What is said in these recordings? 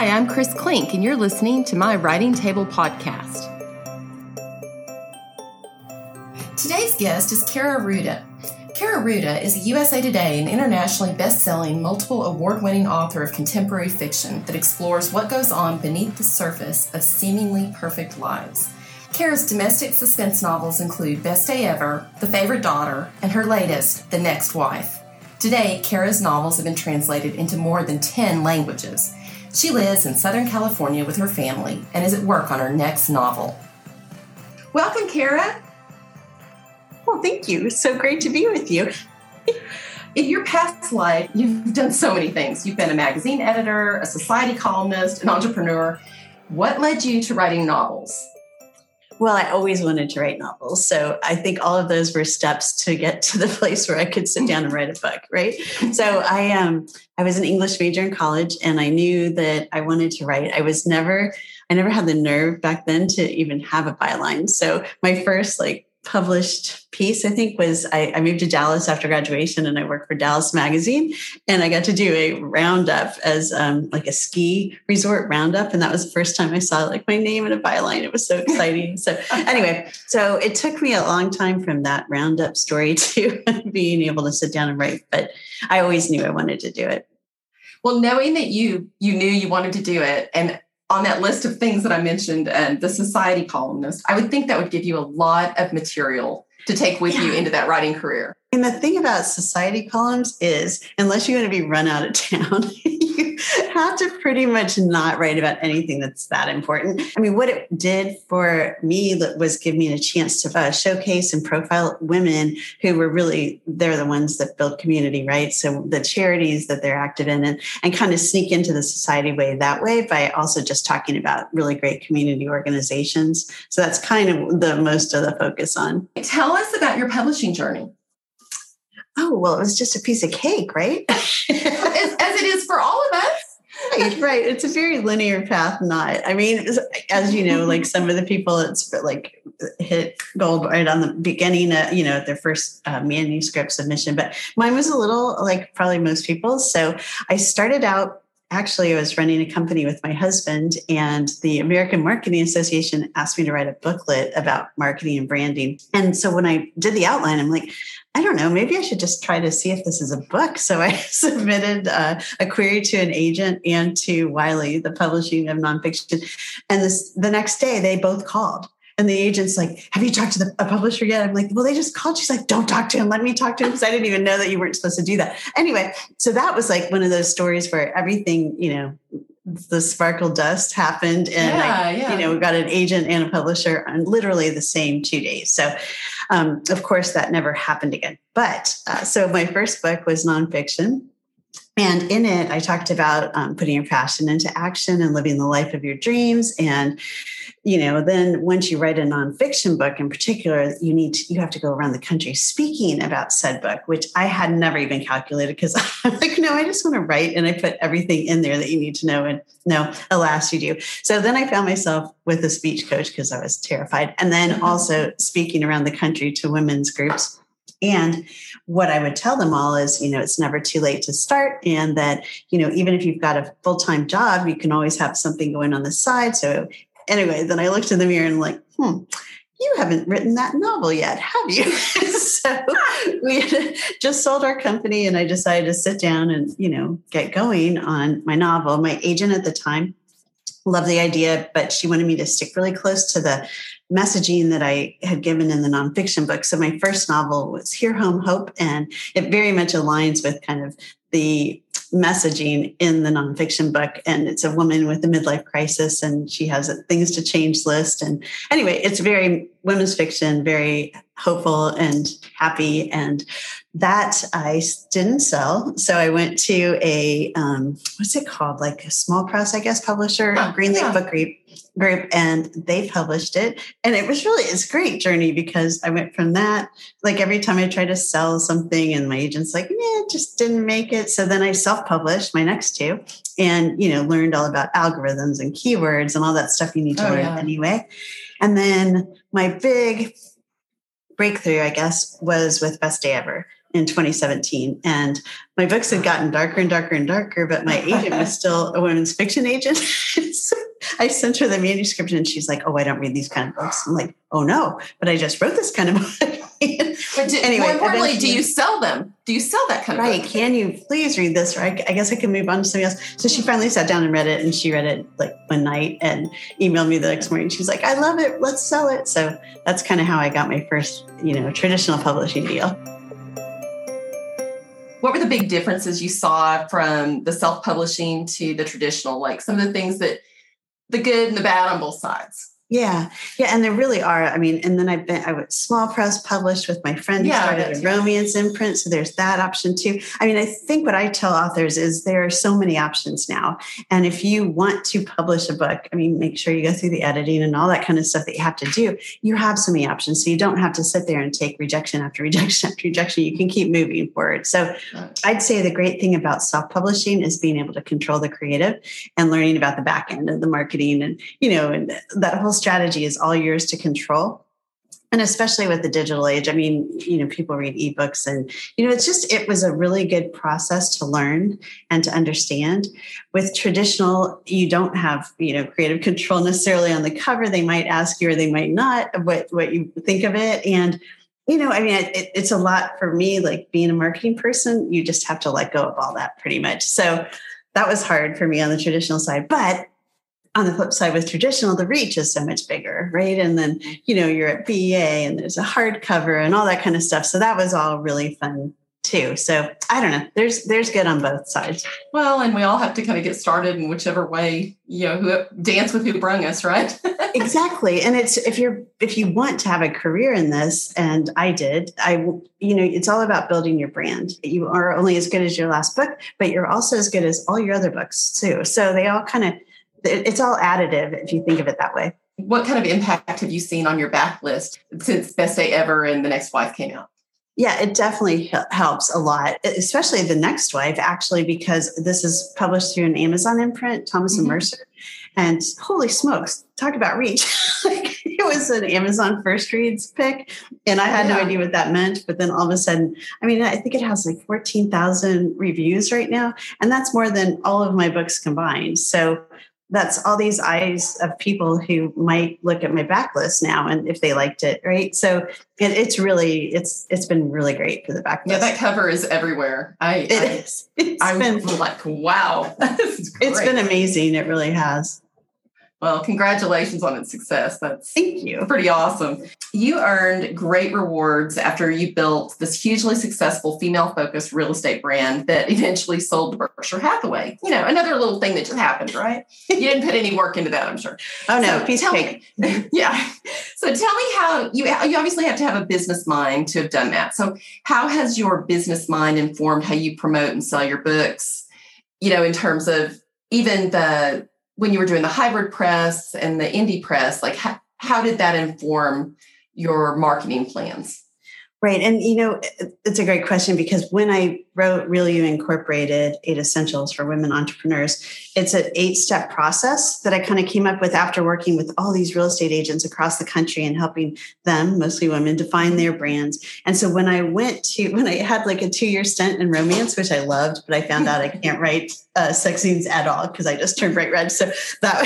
Hi, I'm Chris Klink, and you're listening to my Writing Table podcast. Today's guest is Kara Ruda. Kara Ruda is a USA Today and internationally best-selling, multiple award-winning author of contemporary fiction that explores what goes on beneath the surface of seemingly perfect lives. Kara's domestic suspense novels include Best Day Ever, The Favorite Daughter, and her latest, The Next Wife. Today, Kara's novels have been translated into more than 10 languages. She lives in Southern California with her family and is at work on her next novel. Welcome, Kara. Well, thank you. So great to be with you. In your past life, you've done so many things. You've been a magazine editor, a society columnist, an entrepreneur. What led you to writing novels? Well, I always wanted to write novels. So I think all of those were steps to get to the place where I could sit down and write a book, right? So I was an English major in college, and I knew that I wanted to write. I never had the nerve back then to even have a byline. So my first published piece, I think, was I moved to Dallas after graduation, and I worked for Dallas Magazine, and I got to do a roundup as a ski resort roundup. And that was the first time I saw my name in a byline. It was so exciting. So anyway, so it took me a long time from that roundup story to being able to sit down and write, but I always knew I wanted to do it. Well, knowing that you knew you wanted to do it, and on that list of things that I mentioned, and the society columnist, I would think that would give you a lot of material to take with you into that writing career. And the thing about society columns is, unless you're going to be run out of town, you have to pretty much not write about anything that's that important. I mean, what it did for me was give me a chance to showcase and profile women who were they're the ones that build community, right? So the charities that they're active in, and kind of sneak into the society way that way by also just talking about really great community organizations. So that's kind of the most of the focus on. Tell us about your publishing journey. Oh, well, it was just a piece of cake, right? As it is for all of us. Right. It's a very linear path, not. I mean, as you know, some of the people, it's hit gold right on the beginning, their first manuscript submission. But mine was a little like probably most people. So I started out. Actually, I was running a company with my husband, and the American Marketing Association asked me to write a booklet about marketing and branding. And so when I did the outline, I'm like, I don't know, maybe I should just try to see if this is a book. So I submitted a query to an agent and to Wiley, the publishing of nonfiction. And the next day, they both called. And the agent's like, have you talked to a publisher yet? I'm like, well, they just called. She's like, don't talk to him. Let me talk to him, because I didn't even know that you weren't supposed to do that. Anyway, so that was one of those stories where everything, the sparkle dust happened. And we got an agent and a publisher on literally the same 2 days. So, of course, that never happened again. But so my first book was nonfiction. And in it, I talked about putting your passion into action and living the life of your dreams. And, then once you write a nonfiction book in particular, you have to go around the country speaking about said book, which I had never even calculated, because I'm like, no, I just want to write. And I put everything in there that you need to know. And no, alas, you do. So then I found myself with a speech coach because I was terrified. And then also speaking around the country to women's groups. And what I would tell them all is, it's never too late to start. And that, even if you've got a full-time job, you can always have something going on the side. So anyway, then I looked in the mirror and you haven't written that novel yet, have you? So we had just sold our company, and I decided to sit down and, get going on my novel. My agent at the time loved the idea, but she wanted me to stick really close to the messaging that I had given in the nonfiction book. So my first novel was Here, Home, Hope, and it very much aligns with kind of the messaging in the nonfiction book. And it's a woman with a midlife crisis, and she has a things to change list. And anyway, it's very women's fiction, very hopeful and happy. And that I didn't sell. So I went to a, what's it called? A small press, I guess, publisher, Green Lake Book Group, and they published it. And it's a great journey, because I went from that, every time I try to sell something and my agent's like, yeah, just didn't make it. So then I self-published my next two, and, learned all about algorithms and keywords and all that stuff you need to learn anyway. And then my big breakthrough, I guess, was with Best Day Ever. in 2017. And my books had gotten darker and darker and darker, but my agent was still a women's fiction agent. So I sent her the manuscript and she's like, oh, I don't read these kind of books. I'm like, oh no, but I just wrote this kind of book. But anyway, more importantly, do you sell them? Do you sell that kind of book? Right. Can you please read this? Or I guess I can move on to something else. So she finally sat down and read it, and she read it like one night and emailed me the next morning. She's like, I love it. Let's sell it. So that's kind of how I got my first, traditional publishing deal. What were the big differences you saw from the self-publishing to the traditional? Like some of the things that the good and the bad on both sides. Yeah. And there really are. I mean, and then I was small press published with my friend who started a romance imprint. So there's that option too. I mean, I think what I tell authors is there are so many options now. And if you want to publish a book, I mean, make sure you go through the editing and all that kind of stuff that you have to do. You have so many options. So you don't have to sit there and take rejection after rejection after rejection. You can keep moving forward. So I'd say the great thing about self-publishing is being able to control the creative and learning about the back end of the marketing and that whole strategy is all yours to control. And especially with the digital age, I mean, people read ebooks and, it was a really good process to learn and to understand. With traditional, you don't have, creative control necessarily on the cover. They might ask you or they might not what you think of it. And, it's a lot for me, like being a marketing person, you just have to let go of all that pretty much. So that was hard for me on the traditional side, but on the flip side with traditional, the reach is so much bigger, right? And then, you're at BEA and there's a hardcover and all that kind of stuff. So that was all really fun too. So I don't know, there's good on both sides. Well, and we all have to kind of get started in whichever way, who dance with who brung us, right? Exactly. And it's, if you want to have a career in this, and I did, it's all about building your brand. You are only as good as your last book, but you're also as good as all your other books too. So they all it's all additive if you think of it that way. What kind of impact have you seen on your backlist since Best Day Ever and The Next Wife came out? Yeah, it definitely helps a lot, especially The Next Wife, actually, because this is published through an Amazon imprint, Thomas and Mercer. And holy smokes, talk about reach. It was an Amazon first reads pick. And I had no idea what that meant. But then all of a sudden, I think it has like 14,000 reviews right now. And that's more than all of my books combined. So that's all these eyes of people who might look at my backlist now and if they liked it, right? So it's been really great for the backlist. Yeah, that cover is everywhere. I was like, wow, this is great. It's been amazing. It really has. Well, congratulations on its success. Thank you. Pretty awesome. You earned great rewards after you built this hugely successful female-focused real estate brand that eventually sold to Berkshire Hathaway. Another little thing that just happened, right? You didn't put any work into that, I'm sure. Oh, no, piece of cake. Yeah. So tell me how, you obviously have to have a business mind to have done that. So how has your business mind informed how you promote and sell your books, in terms of even when you were doing the hybrid press and the indie press, like how did that inform your marketing plans? Right. And, it's a great question because when I wrote Real You Incorporated, 8 Essentials for Women Entrepreneurs, it's an 8-step process that I kind of came up with after working with all these real estate agents across the country and helping them, mostly women, define their brands. And so when I had like a 2-year stint in romance, which I loved, but I found out I can't write sex scenes at all because I just turned bright red. So that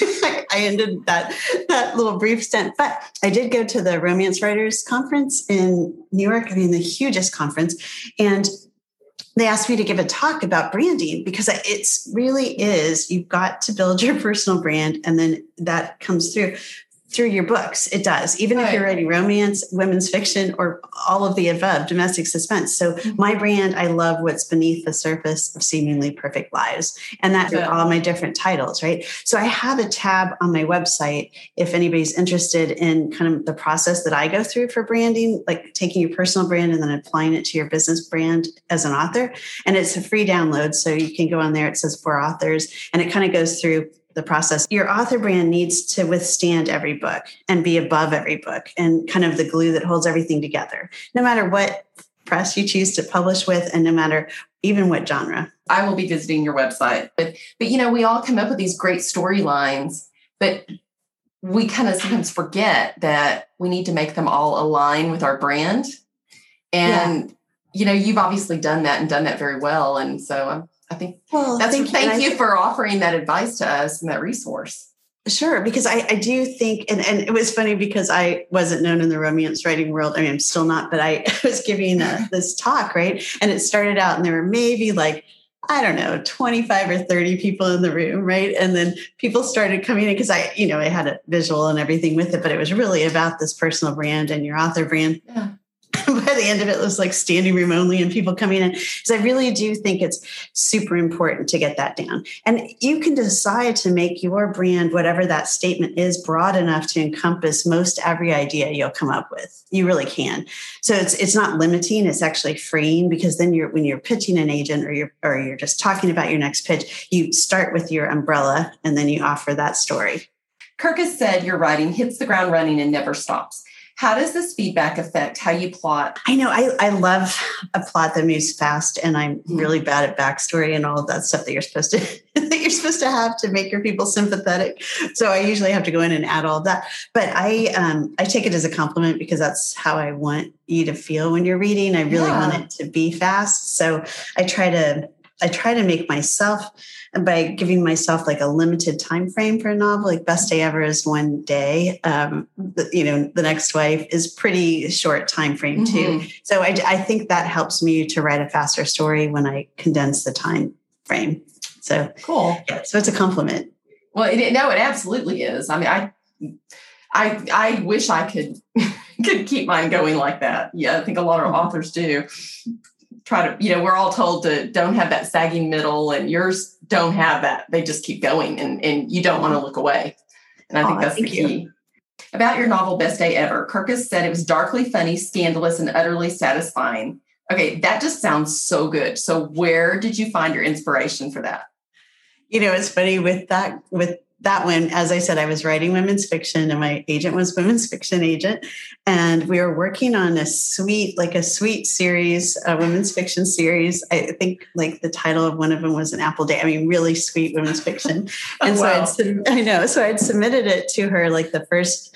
I ended that little brief stint. But I did go to the Romance Writers Conference in New York, the hugest conference. And they asked me to give a talk about branding because it's really is, you've got to build your personal brand. And then that comes through your books. It does. Even if you're writing romance, women's fiction, or all of the above, domestic suspense. So my brand, I love what's beneath the surface of seemingly perfect lives. And that's all my different titles, right? So I have a tab on my website if anybody's interested in kind of the process that I go through for branding, like taking your personal brand and then applying it to your business brand as an author. And it's a free download. So you can go on there. It says for authors, and it kind of goes through the process. Your author brand needs to withstand every book and be above every book and kind of the glue that holds everything together, no matter what press you choose to publish with and no matter even what genre. I will be visiting your website. But we all come up with these great storylines, but we kind of sometimes forget that we need to make them all align with our brand. And you've obviously done that and done that very well. And so I think thank you for offering that advice to us and that resource. Sure, because I do think, and it was funny because I wasn't known in the romance writing world. I mean, I'm still not, but I was giving this talk, right? And it started out and there were maybe like, I don't know, 25 or 30 people in the room, right? And then people started coming in because I had a visual and everything with it, but it was really about this personal brand and your author brand. Yeah. By the end of it was like standing room only and people coming in. So I really do think it's super important to get that down. And you can decide to make your brand, whatever that statement is, broad enough to encompass most every idea you'll come up with. You really can. So it's not limiting, it's actually freeing, because then when you're pitching an agent or you're just talking about your next pitch, you start with your umbrella and then you offer that story. Kirk has said your writing hits the ground running and never stops. How does this feedback affect how you plot? I know I love a plot that moves fast, and I'm really bad at backstory and all of that stuff that you're supposed to have to make your people sympathetic. So I usually have to go in and add all of that. But I take it as a compliment because that's how I want you to feel when you're reading. I really want it to be fast. So I try to make myself, by giving myself like a limited time frame for a novel, like Best Day Ever is one day. The Next Wife is pretty short time frame too. So I think that helps me to write a faster story when I condense the time frame. So cool. Yeah, so it's a compliment. Well, it absolutely is. I mean, I wish I could keep mine going like that. Yeah, I think a lot of authors do. Try to, we're all told to don't have that sagging middle, and yours don't have that. They just keep going and you don't want to look away. And I think that's the key. About your novel, Best Day Ever, Kirkus said it was darkly funny, scandalous, and utterly satisfying. Okay, that just sounds so good. So where did you find your inspiration for that? It's funny with that one, as I said, I was writing women's fiction and my agent was women's fiction agent. And we were working on a sweet series, a women's fiction series. I think like the title of one of them was An Apple Day. I mean, really sweet women's fiction. And so I'd submitted it to her, like the first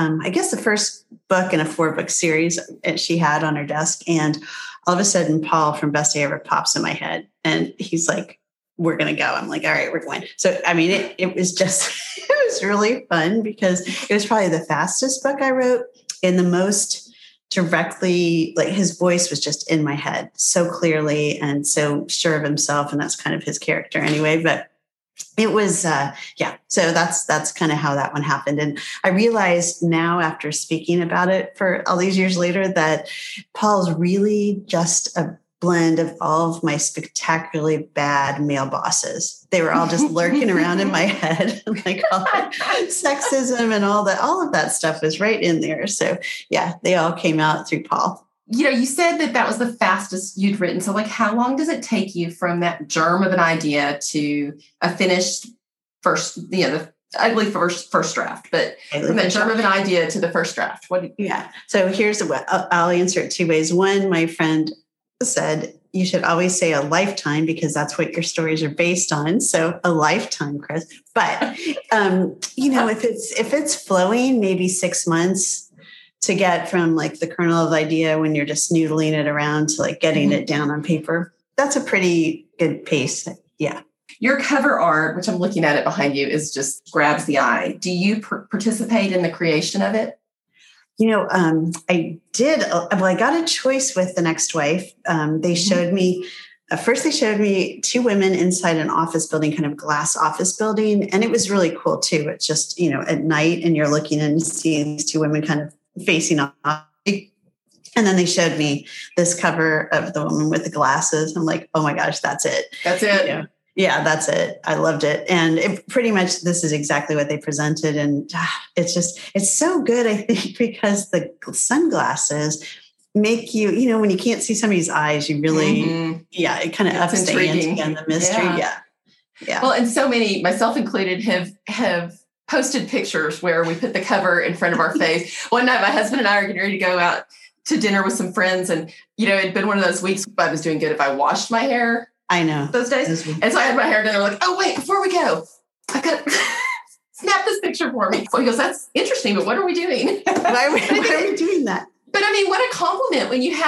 book in a 4-book series that she had on her desk. And all of a sudden, Paul from Best Day Ever pops in my head and he's like, we're going to go. I'm like, all right, we're going. So, I mean, it was really fun because it was probably the fastest book I wrote and the most directly, like his voice was just in my head so clearly and so sure of himself. And that's kind of his character anyway, but it was, so that's kind of how that one happened. And I realized now after speaking about it for all these years later that Paul's really just a blend of all of my spectacularly bad male bosses. They were all just lurking around in my head, like all sexism and all of that stuff was right in there. So yeah, they all came out through Paul. You said that was the fastest you'd written. So like, how long does it take you from that germ of an idea to a finished first, I believe first draft, but from that germ of an idea to the first draft? So here's I'll answer it 2 ways. One, my friend said, you should always say a lifetime because that's what your stories are based on. So a lifetime, Chris. But, if it's flowing, maybe 6 months to get from like the kernel of the idea when you're just noodling it around to like getting it down on paper. That's a pretty good pace. Yeah. Your cover art, which I'm looking at it behind you, is just grabs the eye. Do you participate in the creation of it? I did. I got a choice with The Next Wife. They showed me, first they showed me 2 women inside an office building, kind of glass office building. And it was really cool too. It's just, at night and you're looking and seeing these 2 women kind of facing off. And then they showed me this cover of the woman with the glasses. I'm like, oh my gosh, that's it. That's it. Yeah, that's it. I loved it. And pretty much this is exactly what they presented. And it's so good, I think, because the sunglasses make you, when you can't see somebody's eyes, you really, it kind of ups the ante and the mystery. Yeah. Well, and so many, myself included, have posted pictures where we put the cover in front of our face. One night, my husband and I are getting ready to go out to dinner with some friends. And, it'd been one of those weeks I was doing good if I washed my hair. I know. Those days. And so I had my hair done. They're like, oh, wait, before we go, I've got to snap this picture for me. So he goes, that's interesting, but what are we doing? Why are we doing that? But I mean, what a compliment when you have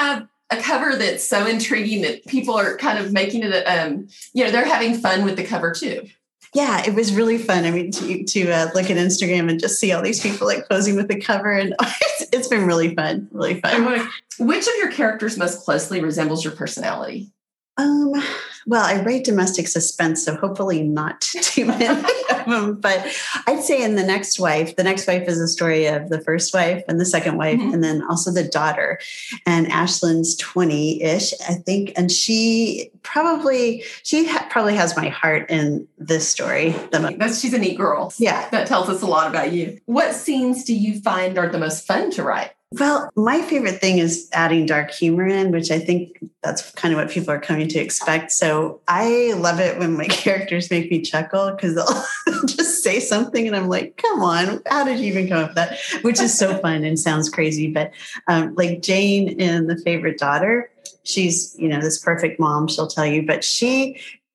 a cover that's so intriguing that people are kind of making it, they're having fun with the cover too. Yeah, it was really fun. I mean, to look at Instagram and just see all these people like posing with the cover, and it's been really fun, really fun. Which of your characters most closely resembles your personality? Well, I write domestic suspense, so hopefully not too many of them. But I'd say in The Next Wife is a story of the first wife and the second wife, and then also the daughter. And Ashlyn's 20-ish, I think. And she probably has my heart in this story. She's a neat girl. Yeah. That tells us a lot about you. What scenes do you find are the most fun to write? Well, my favorite thing is adding dark humor in, which I think that's kind of what people are coming to expect. So I love it when my characters make me chuckle because they'll just say something and I'm like, come on, how did you even come up with that? Which is so fun and sounds crazy. But like Jane in The Favorite Daughter, she's, this perfect mom, she'll tell you, but she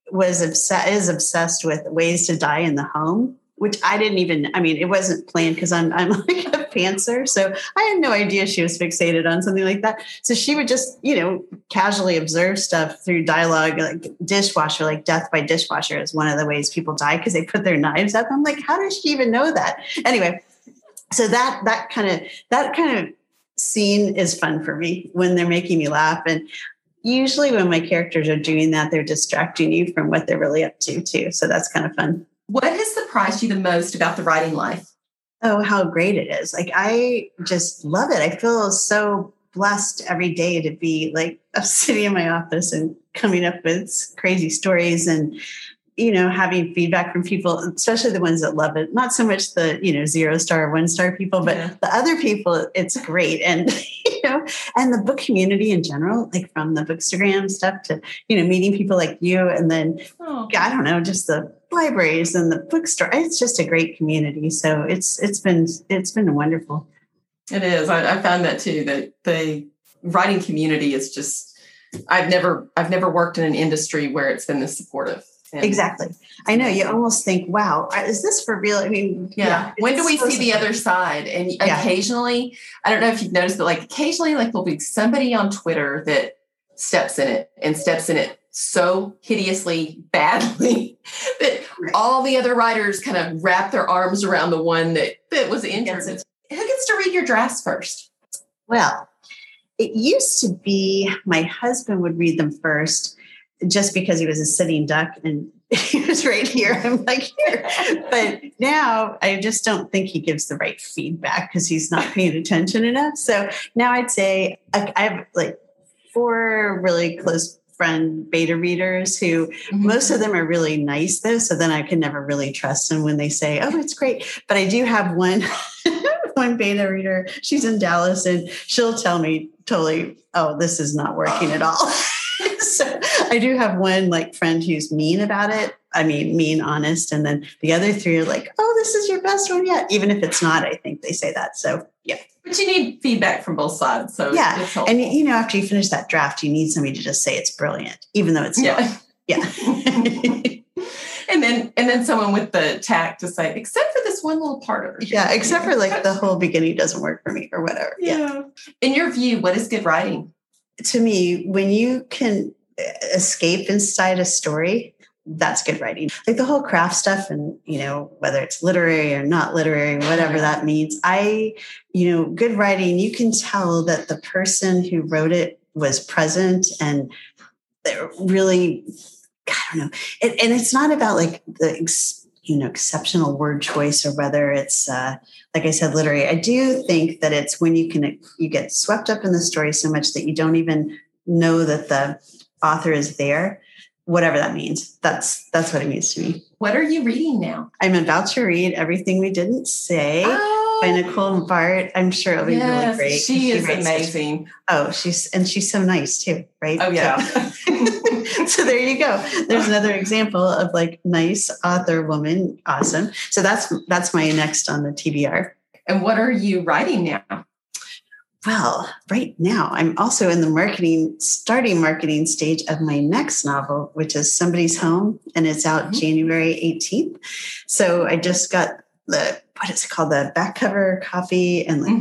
is obsessed with ways to die in the home, which it wasn't planned because I'm like a pantser. So I had no idea she was fixated on something like that. So she would just, casually observe stuff through dialogue, like dishwasher, like death by dishwasher is one of the ways people die because they put their knives up. I'm like, how does she even know that? Anyway, so that kind of scene is fun for me when they're making me laugh. And usually when my characters are doing that, they're distracting you from what they're really up to too. So that's kind of fun. What has surprised you the most about the writing life? Oh, how great it is. Like, I just love it. I feel so blessed every day to be like sitting in my office and coming up with crazy stories and, having feedback from people, especially the ones that love it. Not so much the, 0-star, 1-star people, but the other people, it's great. And, and the book community in general, like from the Bookstagram stuff to, meeting people like you. And then, I don't know, just the libraries and the bookstore. It's just a great community. So it's been wonderful. It is. I found that too, that the writing community is just, I've never worked in an industry where it's been this supportive. Exactly. I know. You almost think, wow, is this for real? I mean, yeah. When do we see the other side? And occasionally, I don't know if you've noticed, but like occasionally, like there'll be somebody on Twitter that steps in it so hideously badly that all the other writers kind of wrap their arms around the one that was injured. Who gets to read your drafts first? Well, it used to be my husband would read them first just because he was a sitting duck and he was right here. I'm like, here. But now I just don't think he gives the right feedback because he's not paying attention enough. So now I'd say I have like 4 really close friend beta readers who most of them are really nice though. So then I can never really trust them when they say, oh, it's great. But I do have one beta reader. She's in Dallas and she'll tell me totally, oh, this is not working at all. So I do have one like friend who's mean about it. I mean, mean, honest. And then the other 3 are like, oh, this is your best one yet. Even if it's not, I think they say that. So yeah. But you need feedback from both sides. So yeah. And after you finish that draft, you need somebody to just say it's brilliant, even though it's not. Yeah. And then someone with the tact to say, except for this one little part of it. Yeah, except for like the whole beginning doesn't work for me or whatever. Yeah. In your view, what is good writing? To me, when you can escape inside a story, that's good writing. Like the whole craft stuff and, whether it's literary or not literary, whatever that means. Good writing, you can tell that the person who wrote it was present and they're really, I don't know. And it's not about like the, exceptional word choice or whether it's, like I said, literary. I do think that it's when you get swept up in the story so much that you don't even know that the author is there, whatever that means. That's what it means to me. What are you reading now? I'm about to read Everything We Didn't Say by Nicole Bart. I'm sure it'll be really great. She is amazing. She's so nice too, right? Oh yeah. So there you go. There's another example of like nice author woman. Awesome. So that's my next on the TBR. And what are you writing now? Well, right now I'm also in the starting marketing stage of my next novel, which is Somebody's Home, and it's out January 18th. So I just got the back cover copy and like the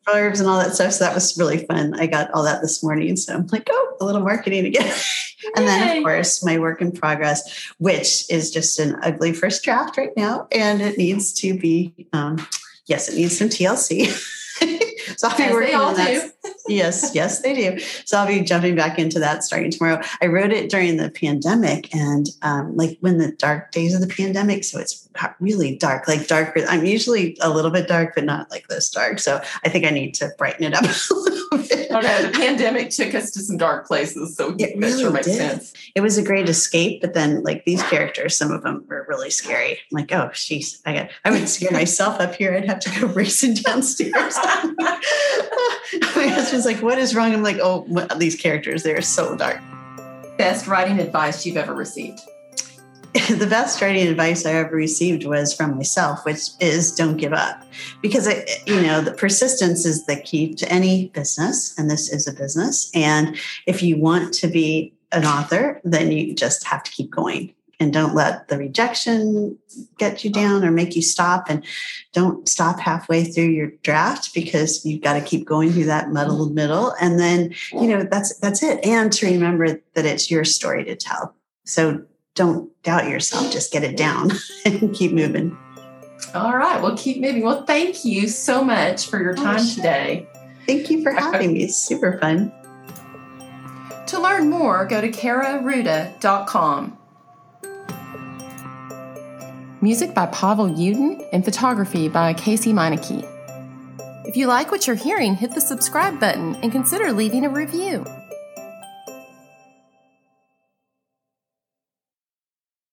blurbs and all that stuff. So that was really fun. I got all that this morning. So I'm like, oh, a little marketing again. And then, of course, my work in progress, which is just an ugly first draft right now. And it needs to be, yes, it needs some TLC. So I'll be working on that. Yes, they do. So I'll be jumping back into that starting tomorrow. I wrote it during the pandemic and like when the dark days of the pandemic. So it's really dark, like dark. I'm usually a little bit dark, but not like this dark. So I think I need to brighten it up a little bit. Oh no, the pandemic took us to some dark places. So it that really sure makes did. sense. It was a great escape, but then like these characters, some of them were really scary. I'm like, oh, jeez, I would scare myself up here. I'd have to go racing downstairs. My husband's like, what is wrong? I'm like, oh, these characters, they're so dark. Best writing advice you've ever received? The best writing advice I ever received was from myself, which is don't give up. Because, the persistence is the key to any business, and this is a business. And if you want to be an author, then you just have to keep going. And don't let the rejection get you down or make you stop. And don't stop halfway through your draft because you've got to keep going through that muddled middle. And then, that's it. And to remember that it's your story to tell. So don't doubt yourself. Just get it down and keep moving. All right. Well, keep moving. Well, thank you so much for your time today. Thank you for having me. It's super fun. To learn more, go to kararuda.com. Music by Pavel Uden and photography by Casey Meineke. If you like what you're hearing, hit the subscribe button and consider leaving a review.